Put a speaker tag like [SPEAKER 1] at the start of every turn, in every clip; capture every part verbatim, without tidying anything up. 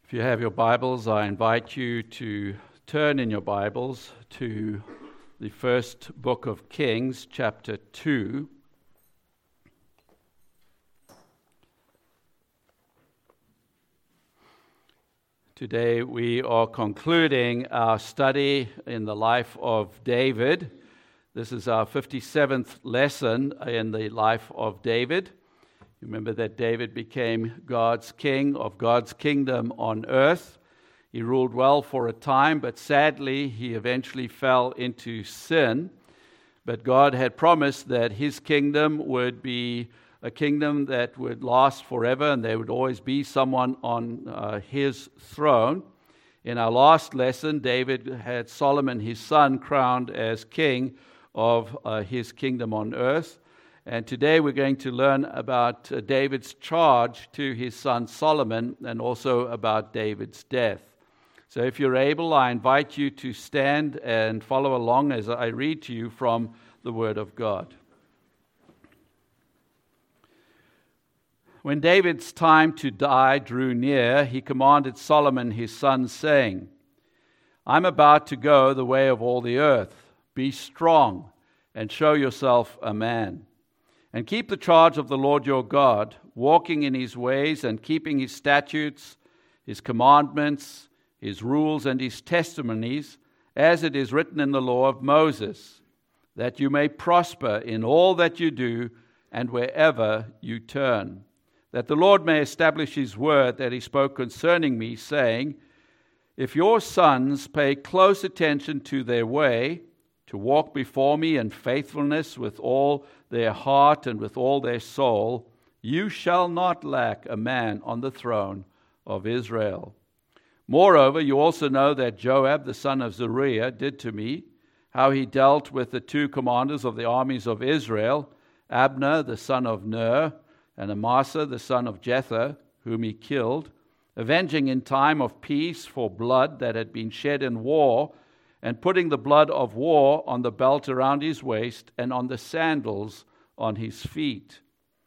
[SPEAKER 1] If you have your Bibles, I invite you to turn in your Bibles to the first book of Kings, chapter two. Today we are concluding our study in the life of David. This is our fifty-seventh lesson in the life of David. Remember that David became God's king of God's kingdom on earth. He ruled well for a time, but sadly he eventually fell into sin. But God had promised that his kingdom would be a kingdom that would last forever, and there would always be someone on uh, his throne. In our last lesson, David had Solomon, his son, crowned as king of uh, his kingdom on earth. And today we're going to learn about uh, David's charge to his son Solomon, and also about David's death. So if you're able, I invite you to stand and follow along as I read to you from the Word of God. When David's time to die drew near, he commanded Solomon his son, saying, I'm about to go the way of all the earth. Be strong and show yourself a man. And keep the charge of the Lord your God, walking in his ways and keeping his statutes, his commandments, his rules, and his testimonies, as it is written in the law of Moses, that you may prosper in all that you do and wherever you turn, that the Lord may establish his word that he spoke concerning me, saying, if your sons pay close attention to their way, to walk before me in faithfulness with all their heart and with all their soul, you shall not lack a man on the throne of Israel. Moreover, you also know that Joab, the son of Zeruiah, did to me, how he dealt with the two commanders of the armies of Israel, Abner, the son of Ner, and Amasa, the son of Jether, whom he killed, avenging in time of peace for blood that had been shed in war, and putting the blood of war on the belt around his waist and on the sandals on his feet.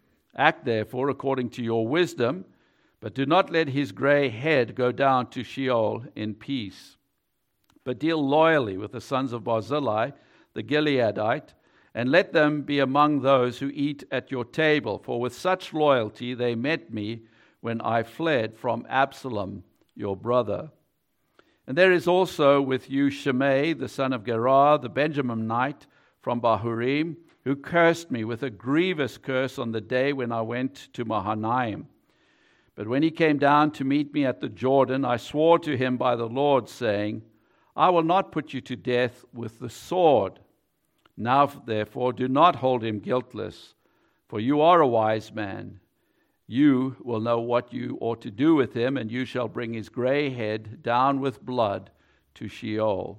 [SPEAKER 1] Act therefore according to your wisdom, but do not let his gray head go down to Sheol in peace. But deal loyally with the sons of Barzillai, the Gileadite, and let them be among those who eat at your table, for with such loyalty they met me when I fled from Absalom, your brother. And there is also with you Shimei, the son of Gerah, the Benjaminite from Bahurim, who cursed me with a grievous curse on the day when I went to Mahanaim. But when he came down to meet me at the Jordan, I swore to him by the Lord, saying, I will not put you to death with the sword. Now, therefore, do not hold him guiltless, for you are a wise man. You will know what you ought to do with him, and you shall bring his gray head down with blood to Sheol.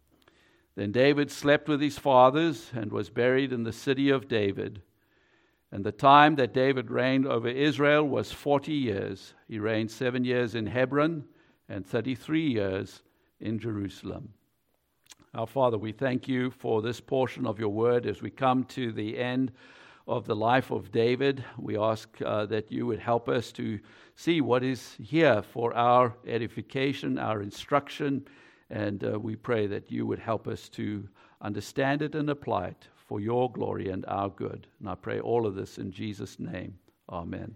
[SPEAKER 1] Then David slept with his fathers and was buried in the city of David. And the time that David reigned over Israel was forty years. He reigned seven years in Hebron and thirty-three years in Jerusalem. Our Father, we thank you for this portion of your word as we come to the end of the life of David. We ask uh, that you would help us to see what is here for our edification, our instruction, and uh, we pray that you would help us to understand it and apply it for your glory and our good. And I pray all of this in Jesus' name. Amen.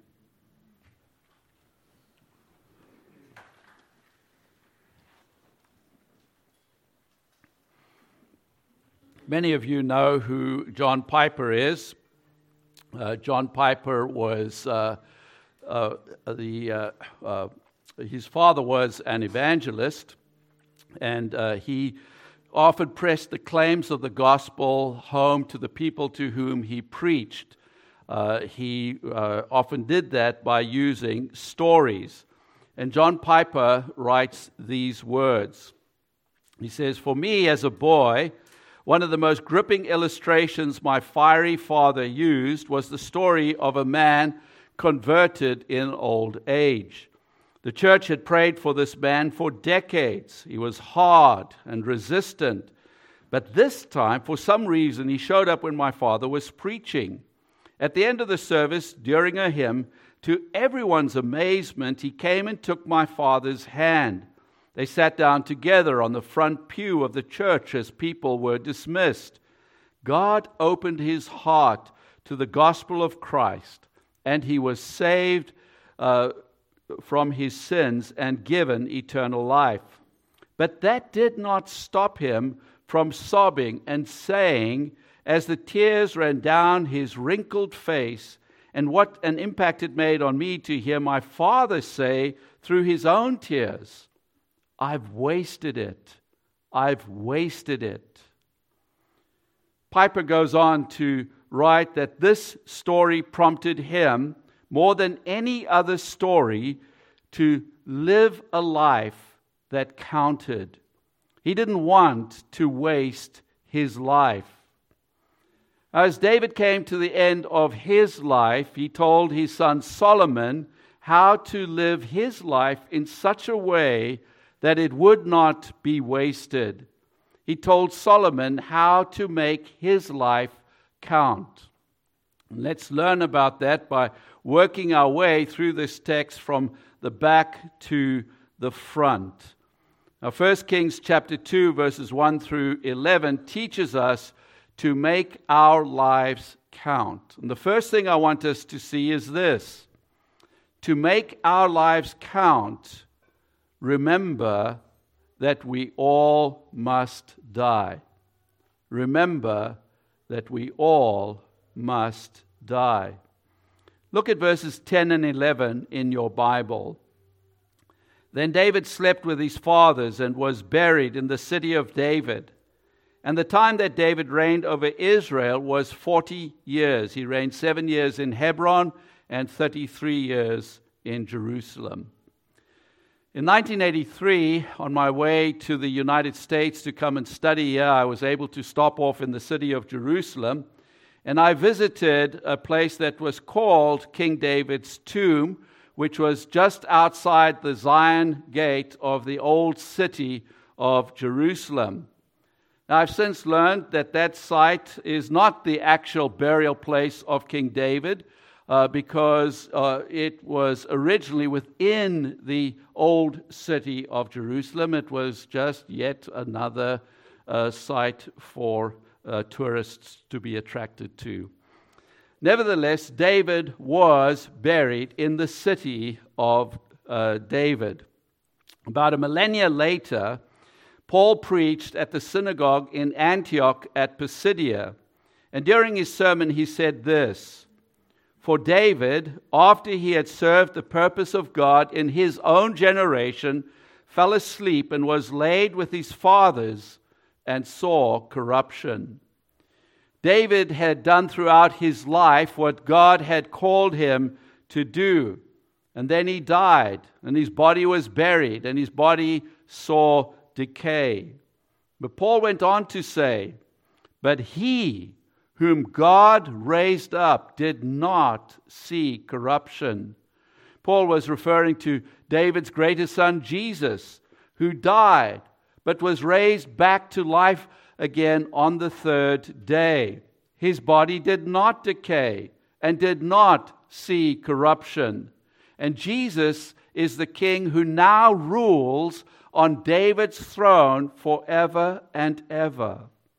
[SPEAKER 1] Many of you know who John Piper is. Uh, John Piper was, uh, uh, the uh, uh, his father was an evangelist, and uh, he often pressed the claims of the gospel home to the people to whom he preached. Uh, he uh, often did that by using stories. And John Piper writes these words. He says, for me as a boy, one of the most gripping illustrations my fiery father used was the story of a man converted in old age. The church had prayed for this man for decades. He was hard and resistant. But this time, for some reason, he showed up when my father was preaching. At the end of the service, during a hymn, To everyone's amazement, he came and took my father's hand. They sat down together on the front pew of the church as people were dismissed. God opened his heart to the gospel of Christ, and he was saved uh, from his sins and given eternal life. But that did not stop him from sobbing and saying, as the tears ran down his wrinkled face, and what an impact it made on me to hear my father say through his own tears, I've wasted it. I've wasted it. Piper goes on to write that this story prompted him, more than any other story, to live a life that counted. He didn't want to waste his life. As David came to the end of his life, he told his son Solomon how to live his life in such a way that it would not be wasted. He told Solomon how to make his life count. Let's learn about that by working our way through this text from the back to the front. Now, First Kings chapter two, verses one through eleven teaches us to make our lives count. And the first thing I want us to see is this. To make our lives count, remember that we all must die. Remember that we all must die. Look at verses ten and eleven in your Bible. Then David slept with his fathers and was buried in the city of David. And the time that David reigned over Israel was forty years. He reigned seven years in Hebron and thirty-three years in Jerusalem. In nineteen eighty-three, on my way to the United States to come and study here, I was able to stop off in the city of Jerusalem, and I visited a place that was called King David's Tomb, which was just outside the Zion gate of the old city of Jerusalem. Now, I've since learned that that site is not the actual burial place of King David, uh, because uh, it was originally within the old city of Jerusalem. It was just yet another uh, site for uh, tourists to be attracted to. Nevertheless, David was buried in the city of uh, David. About a millennia later, Paul preached at the synagogue in Antioch at Pisidia. And during his sermon, he said this, "For David, after he had served the purpose of God in his own generation, fell asleep and was laid with his fathers and saw corruption." David had done throughout his life what God had called him to do. And then he died, and his body was buried, and his body saw decay. But Paul went on to say, "But he whom God raised up did not see corruption." Paul was referring to David's greatest son, Jesus, who died, but was raised back to life again on the third day. His body did not decay and did not see corruption. And Jesus is the King who now rules on David's throne forever and ever.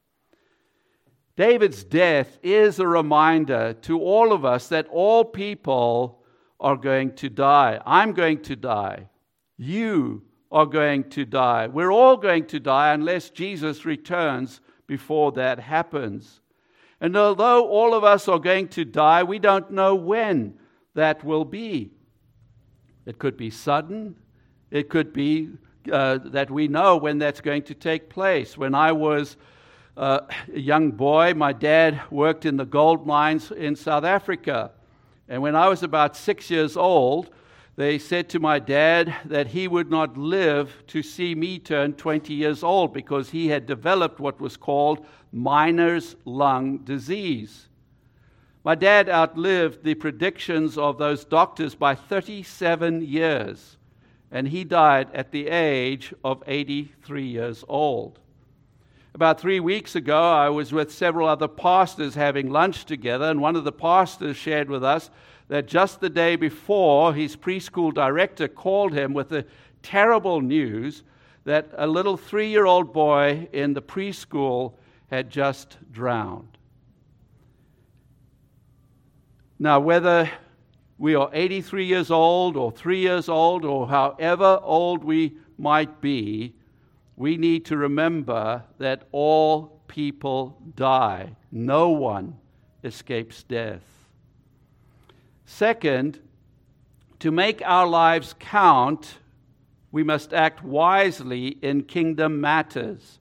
[SPEAKER 1] David's death is a reminder to all of us that all people are going to die. I'm going to die. You are going to die. We're all going to die unless Jesus returns before that happens. And although all of us are going to die, we don't know when that will be. It could be sudden. It could be uh, that we know when that's going to take place. When I was uh, a young boy, my dad worked in the gold mines in South Africa. And when I was about six years old, they said to my dad that he would not live to see me turn twenty years old because he had developed what was called miner's lung disease. My dad outlived the predictions of those doctors by thirty-seven years, and he died at the age of eighty-three years old. About three weeks ago, I was with several other pastors having lunch together, and one of the pastors shared with us that just the day before, his preschool director called him with the terrible news that a little three-year-old boy in the preschool had just drowned. Now, whether we are eighty-three years old or three years old or however old we might be, we need to remember that all people die. No one escapes death. Second, to make our lives count, we must act wisely in kingdom matters.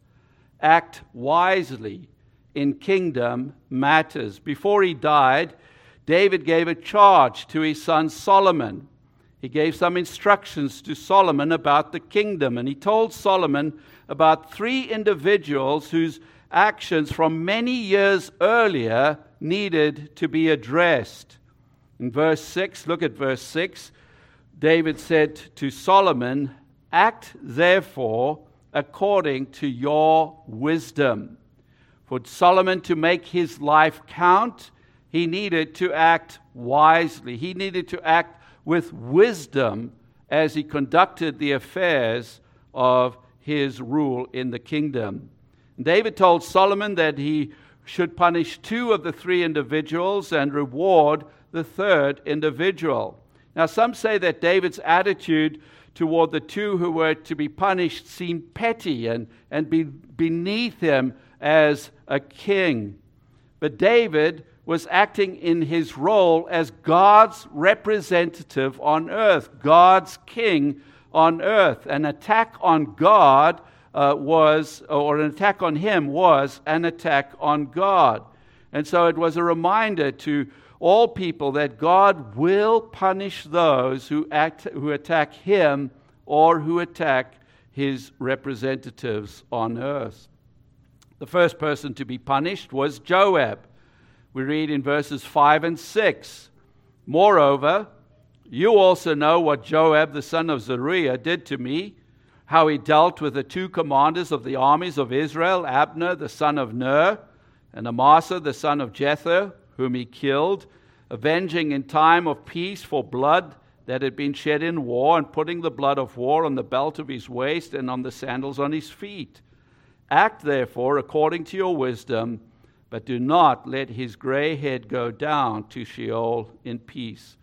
[SPEAKER 1] Act wisely in kingdom matters. Before he died, David gave a charge to his son Solomon. He gave some instructions to Solomon about the kingdom, and he told Solomon about three individuals whose actions from many years earlier needed to be addressed. In verse six, look at verse six, David said to Solomon, "Act therefore according to your wisdom." For Solomon to make his life count, he needed to act wisely. He needed to act with wisdom as he conducted the affairs of his rule in the kingdom. David told Solomon that he should punish two of the three individuals and reward the third individual. Now, some say that David's attitude toward the two who were to be punished seemed petty and, and be beneath him as a king. But David was acting in his role as God's representative on earth, God's king on earth. An attack on God uh, was, or an attack on him was an attack on God. And so it was a reminder to all people that God will punish those who act, who attack him or who attack his representatives on earth. The first person to be punished was Joab. We read in verses five and six, "Moreover, you also know what Joab the son of Zeruiah did to me, how he dealt with the two commanders of the armies of Israel, Abner the son of Ner, and Amasa the son of Jether, whom he killed, avenging in time of peace for blood that had been shed in war, and putting the blood of war on the belt of his waist and on the sandals on his feet. Act therefore according to your wisdom, but do not let his gray head go down to Sheol in peace."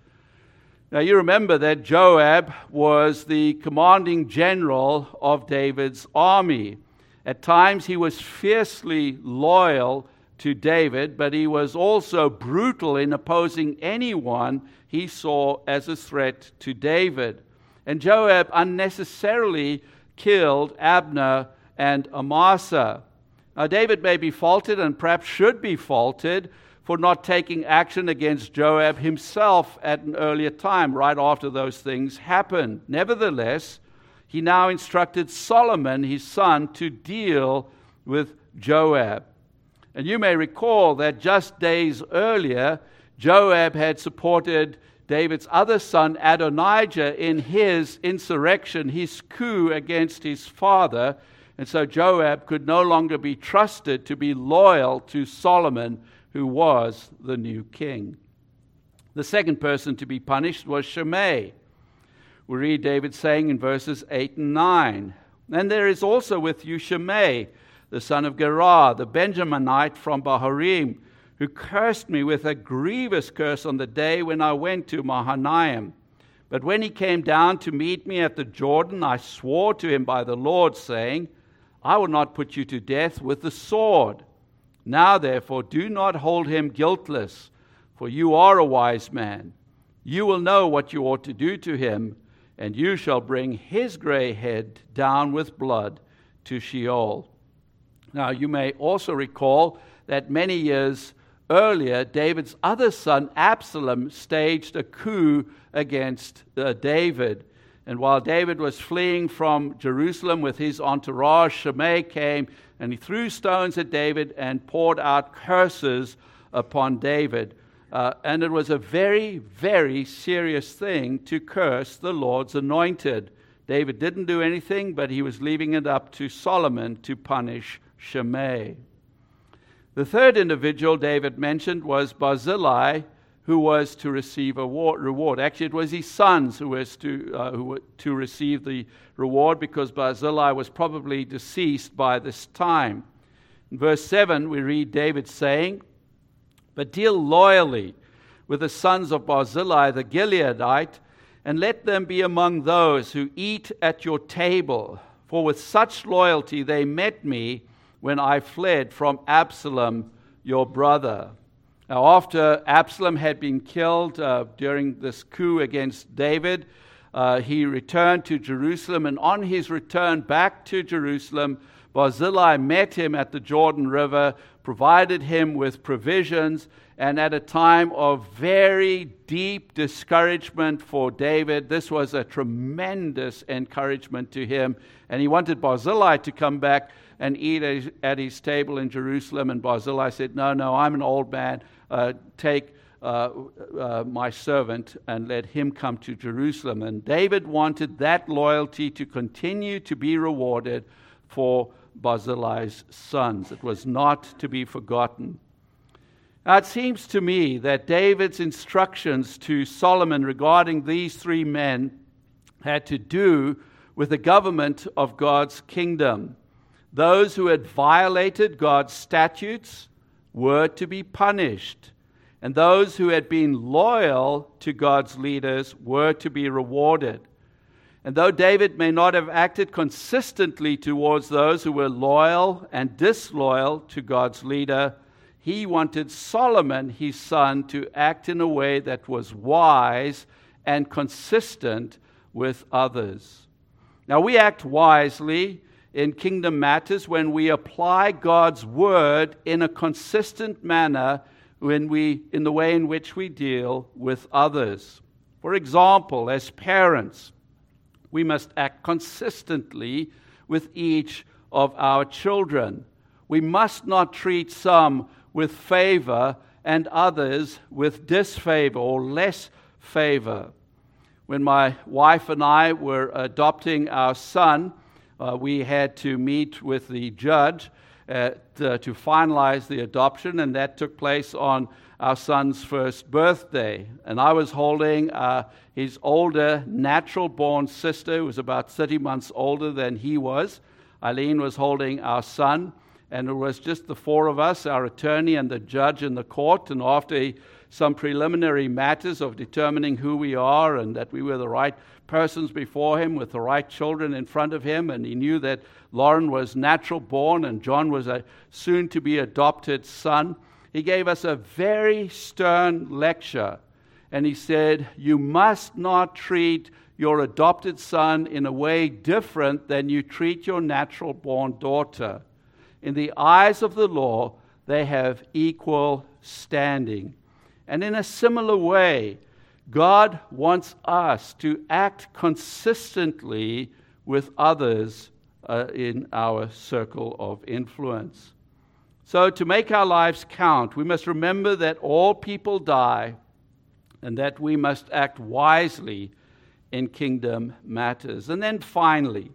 [SPEAKER 1] Now you remember that Joab was the commanding general of David's army. At times he was fiercely loyal to David, but he was also brutal in opposing anyone he saw as a threat to David. And Joab unnecessarily killed Abner and Amasa. Now, David may be faulted and perhaps should be faulted for not taking action against Joab himself at an earlier time, right after those things happened. Nevertheless, he now instructed Solomon, his son, to deal with Joab. And you may recall that just days earlier, Joab had supported David's other son, Adonijah, in his insurrection, his coup against his father. And so Joab could no longer be trusted to be loyal to Solomon, who was the new king. The second person to be punished was Shimei. We read David saying in verses eight and nine, "And there is also with you Shimei, the son of Gerah, the Benjaminite from Bahurim, who cursed me with a grievous curse on the day when I went to Mahanaim. But when he came down to meet me at the Jordan, I swore to him by the Lord, saying, I will not put you to death with the sword. Now, therefore, do not hold him guiltless, for you are a wise man. You will know what you ought to do to him, and you shall bring his gray head down with blood to Sheol." Now, you may also recall that many years earlier, David's other son, Absalom, staged a coup against uh, David. And while David was fleeing from Jerusalem with his entourage, Shimei came and he threw stones at David and poured out curses upon David. Uh, and it was a very, very serious thing to curse the Lord's anointed. David didn't do anything, but he was leaving it up to Solomon to punish Shimei. The third individual David mentioned was Barzillai, who was to receive a reward. Actually, it was his sons who was to uh, who were to receive the reward, because Barzillai was probably deceased by this time. In verse seven, we read David saying, "But deal loyally with the sons of Barzillai the Gileadite, and let them be among those who eat at your table. For with such loyalty they met me when I fled from Absalom, your brother." Now, after Absalom had been killed uh, during this coup against David, uh, he returned to Jerusalem, and on his return back to Jerusalem, Barzillai met him at the Jordan River, provided him with provisions, and at a time of very deep discouragement for David, this was a tremendous encouragement to him, and he wanted Barzillai to come back and eat at his table in Jerusalem, and Barzillai said, no, no, I'm an old man, uh, take uh, uh, my servant and let him come to Jerusalem. And David wanted that loyalty to continue to be rewarded for Barzillai's sons. It was not to be forgotten. Now, it seems to me that David's instructions to Solomon regarding these three men had to do with the government of God's kingdom. Those who had violated God's statutes were to be punished, and those who had been loyal to God's leaders were to be rewarded. And though David may not have acted consistently towards those who were loyal and disloyal to God's leader, he wanted Solomon, his son, to act in a way that was wise and consistent with others. Now, we act wisely in kingdom matters when we apply God's word in a consistent manner when we, in the way in which we deal with others. For example, as parents, we must act consistently with each of our children. We must not treat some with favor and others with disfavor or less favor. When my wife and I were adopting our son, uh, we had to meet with the judge uh, to, to finalize the adoption, and that took place on our son's first birthday. And I was holding uh, his older natural-born sister, who was about thirty months older than he was. Eileen was holding our son, and it was just the four of us, our attorney and the judge in the court. And after some preliminary matters of determining who we are and that we were the right persons before him with the right children in front of him, and he knew that Lauren was natural born and John was a soon-to-be adopted son, he gave us a very stern lecture. And he said, you must not treat your adopted son in a way different than you treat your natural-born daughter. In the eyes of the law, they have equal standing. And in a similar way, God wants us to act consistently with others uh, in our circle of influence. So to make our lives count, we must remember that all people die and that we must act wisely in kingdom matters. And then finally,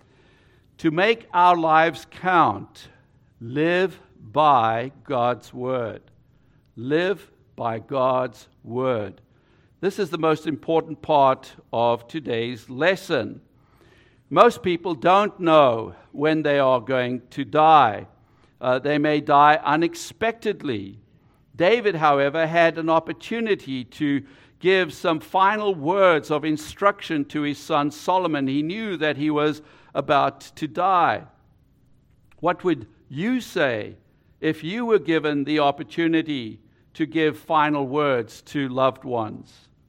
[SPEAKER 1] to make our lives count, live by God's word. Live by God's word. This is the most important part of today's lesson. Most people don't know when they are going to die. Uh, they may die unexpectedly. David, however, had an opportunity to give some final words of instruction to his son Solomon. He knew that he was about to die. What would you say if you were given the opportunity to give final words to loved ones?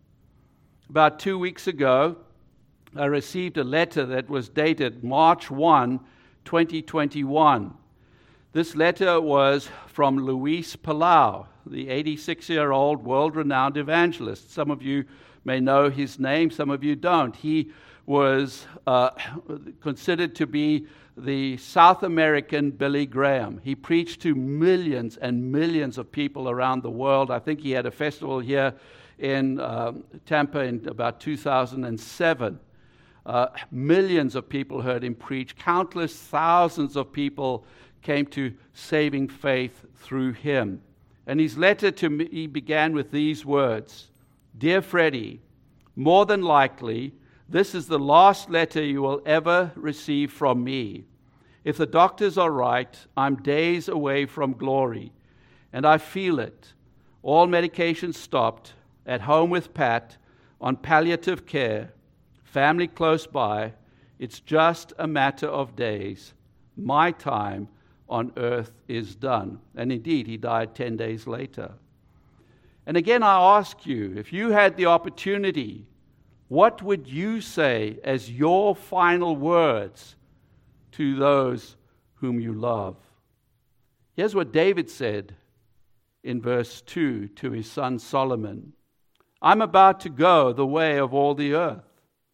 [SPEAKER 1] About two weeks ago, I received a letter that was dated March first, twenty twenty-one. This letter was from Luis Palau, the eighty-six-year-old world-renowned evangelist. Some of you may know his name, some of you don't. He was uh, considered to be the South American Billy Graham. He preached to millions and millions of people around the world. I think he had a festival here in um, Tampa in about two thousand seven. Uh, millions of people heard him preach. Countless thousands of people came to saving faith through him. And his letter to me began with these words: "Dear Freddie, more than likely, this is the last letter you will ever receive from me. If the doctors are right, I'm days away from glory, and I feel it. All medication stopped, at home with Pat, on palliative care, family close by. It's just a matter of days. My time on earth is done." And indeed, he died ten days later. And again, I ask you, if you had the opportunity, what would you say as your final words to those whom you love? Here's what David said in verse two to his son Solomon: "I'm about to go the way of all the earth.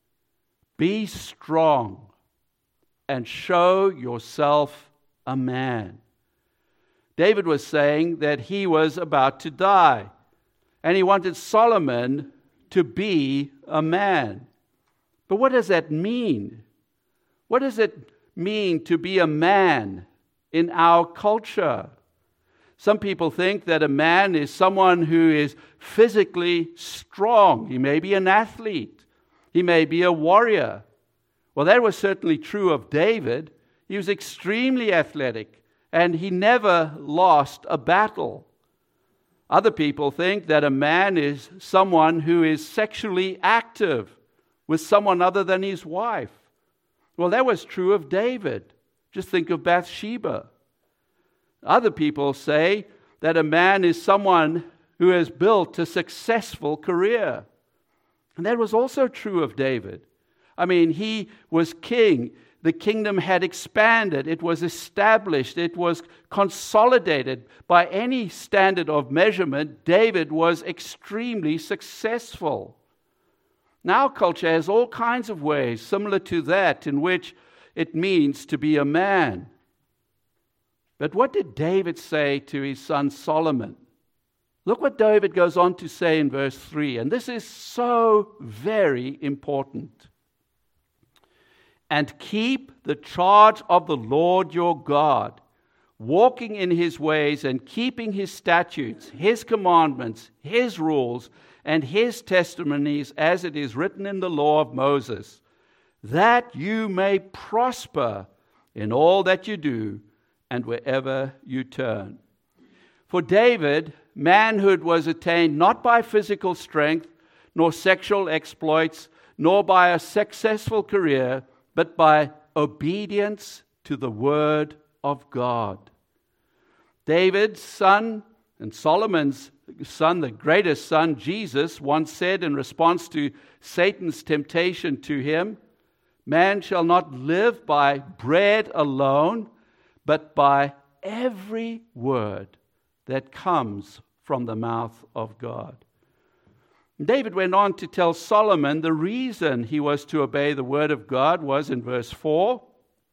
[SPEAKER 1] Be strong and show yourself a man." David was saying that he was about to die, and he wanted Solomon to be a man. But what does that mean? What does it mean to be a man in our culture? Some people think that a man is someone who is physically strong. He may be an athlete. He may be a warrior. Well, that was certainly true of David. He was extremely athletic, and he never lost a battle. Other people think that a man is someone who is sexually active with someone other than his wife. Well, that was true of David. Just think of Bathsheba. Other people say that a man is someone who has built a successful career. And that was also true of David. I mean, he was king. The kingdom had expanded. It was established. It was consolidated. By any standard of measurement, David was extremely successful. Now, culture has all kinds of ways similar to that in which it means to be a man. But what did David say to his son Solomon? Look what David goes on to say in verse three, and this is so very important. "And keep the charge of the Lord your God, walking in his ways and keeping his statutes, his commandments, his rules, and his testimonies, as it is written in the law of Moses, that you may prosper in all that you do and wherever you turn." For David, manhood was attained not by physical strength, nor sexual exploits, nor by a successful career, but by obedience to the word of God. David's son and Solomon's son, the greatest son, Jesus, once said in response to Satan's temptation to him, "Man shall not live by bread alone, but by every word that comes from the mouth of God." David went on to tell Solomon the reason he was to obey the word of God was in verse four,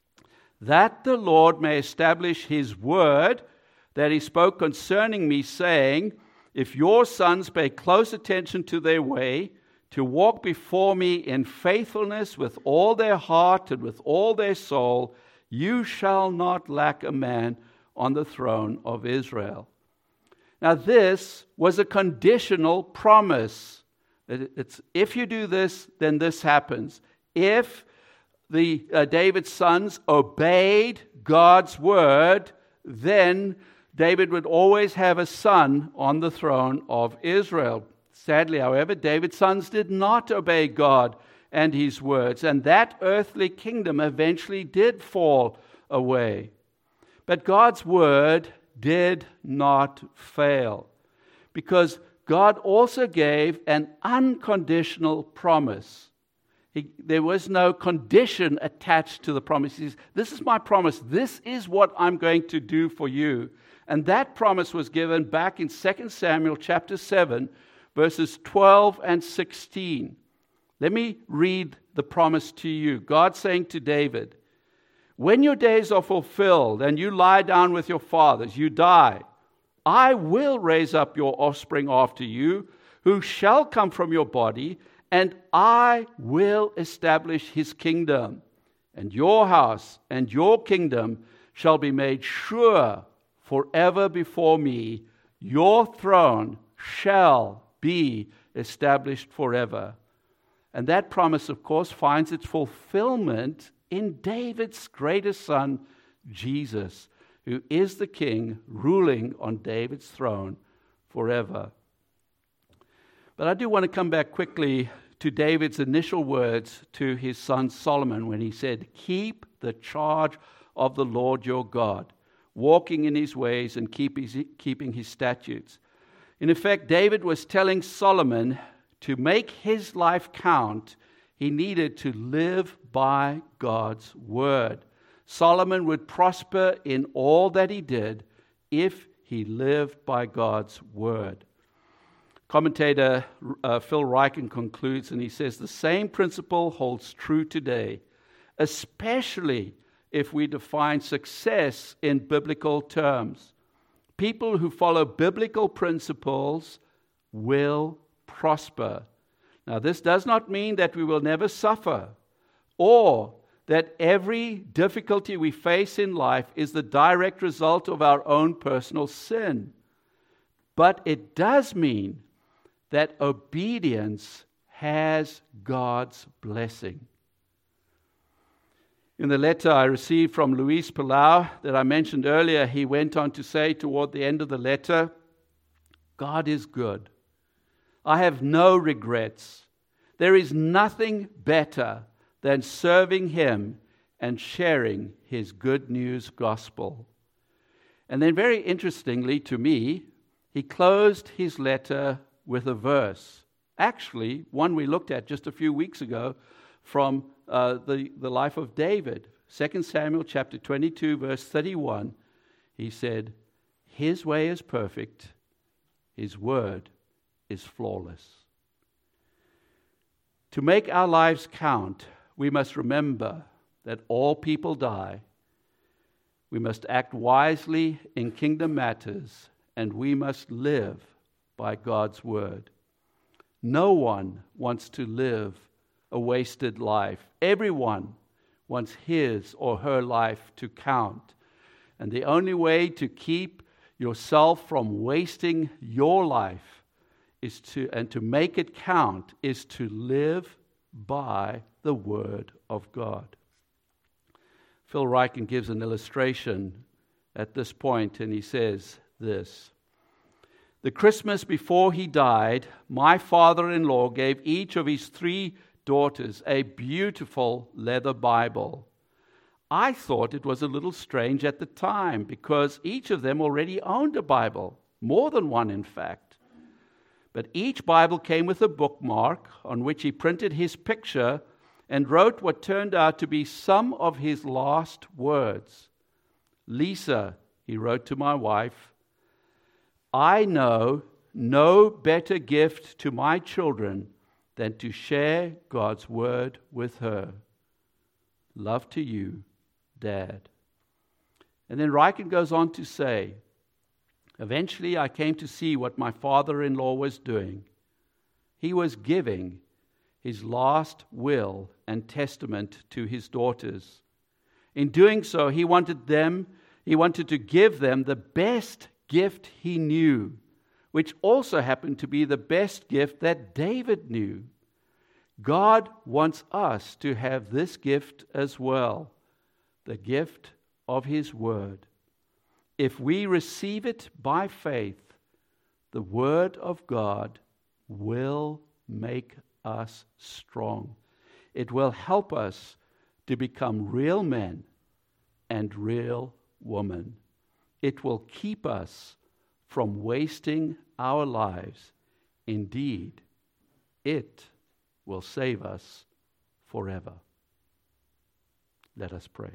[SPEAKER 1] "that the Lord may establish his word that he spoke concerning me, saying, if your sons pay close attention to their way, to walk before me in faithfulness with all their heart and with all their soul, you shall not lack a man on the throne of Israel." Now, this was a conditional promise. It's, if you do this, then this happens. If the uh, David's sons obeyed God's word, then David would always have a son on the throne of Israel. Sadly, however, David's sons did not obey God and his words, and that earthly kingdom eventually did fall away. But God's word did not fail, because God also gave an unconditional promise. He, there was no condition attached to the promise. He says, "This is my promise. This is what I'm going to do for you." And that promise was given back in Second Samuel chapter seven, verses twelve and sixteen. Let me read the promise to you. God saying to David, "When your days are fulfilled and you lie down with your fathers, you die, I will raise up your offspring after you, who shall come from your body, and I will establish his kingdom. And your house and your kingdom shall be made sure forever before me. Your throne shall be established forever. And that promise, of course, finds its fulfillment in David's greatest son, Jesus, who is the king ruling on David's throne forever. But I do want to come back quickly to David's initial words to his son Solomon when he said, "Keep the charge of the Lord your God, walking in his ways and keep his, keeping his statutes." In effect, David was telling Solomon to make his life count, he needed to live by God's word. Solomon would prosper in all that he did if he lived by God's word. Commentator uh, Phil Ryken concludes, and he says, the same principle holds true today, especially if we define success in biblical terms. People who follow biblical principles will prosper. Now, this does not mean that we will never suffer, or that every difficulty we face in life is the direct result of our own personal sin. But it does mean that obedience has God's blessing. In the letter I received from Luis Palau that I mentioned earlier, he went on to say toward the end of the letter, God is good. I have no regrets. There is nothing better than serving Him and sharing His good news gospel. And then very interestingly to me, he closed his letter with a verse. Actually, one we looked at just a few weeks ago from uh, the, the life of David. Second Samuel chapter twenty-two, verse thirty-one. He said, His way is perfect, His word is flawless. To make our lives count, we must remember that all people die. We must act wisely in kingdom matters, and we must live by God's word. No one wants to live a wasted life. Everyone wants his or her life to count. And the only way to keep yourself from wasting your life is to, and to make it count, is to live by the word of God. Phil Ryken gives an illustration at this point, and he says this. The Christmas before he died, my father-in-law gave each of his three daughters a beautiful leather Bible. I thought it was a little strange at the time because each of them already owned a Bible, more than one in fact. But each Bible came with a bookmark on which he printed his picture and wrote what turned out to be some of his last words. Lisa, he wrote to my wife, I know no better gift to my children than to share God's word with her. Love to you, Dad. And then Ryken goes on to say, eventually I came to see what my father-in-law was doing. He was giving his last will and testament to his daughters. In doing so, he wanted them, he wanted to give them the best gift he knew, which also happened to be the best gift that David knew. God wants us to have this gift as well, the gift of His Word. If we receive it by faith, the Word of God will make us strong. It will help us to become real men and real women. It will keep us from wasting our lives. Indeed, it will save us forever. Let us pray.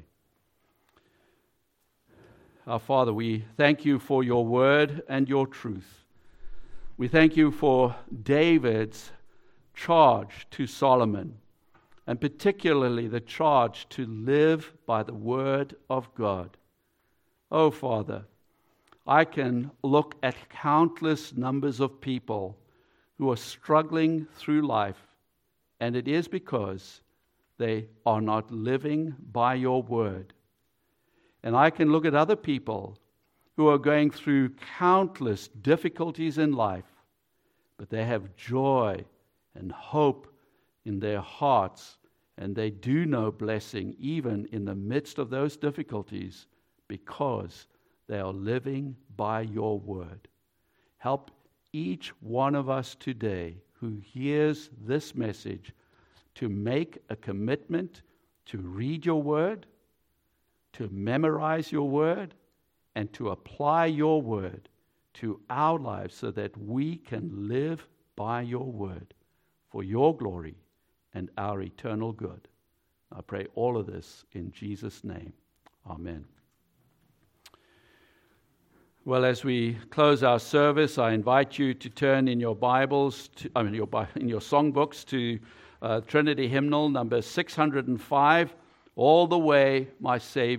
[SPEAKER 1] Our Father, we thank you for your word and your truth. We thank you for David's charge to Solomon, and particularly the charge to live by the word of God. Oh, Father, I can look at countless numbers of people who are struggling through life, and it is because they are not living by your word. And I can look at other people who are going through countless difficulties in life, but they have joy and hope in their hearts, and they do know blessing even in the midst of those difficulties because they are living by your word. Help each one of us today who hears this message to make a commitment to read your word, to memorize your word, and to apply your word to our lives so that we can live by your word for your glory and our eternal good. I pray all of this in Jesus' name. Amen. Well, as we close our service, I invite you to turn in your Bibles, to, I mean, your, in your songbooks to uh, Trinity Hymnal number six hundred five, All the Way, My Savior.